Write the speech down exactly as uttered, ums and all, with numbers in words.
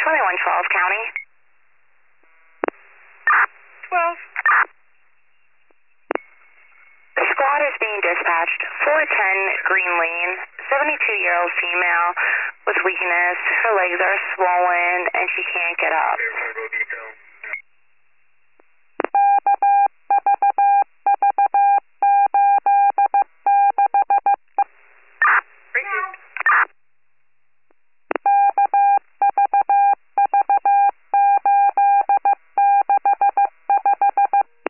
twenty-one twelve County. twelve. The squad is being dispatched. four ten Green Lane, seventy-two-year-old female with weakness. Her legs are swollen and she can't get up.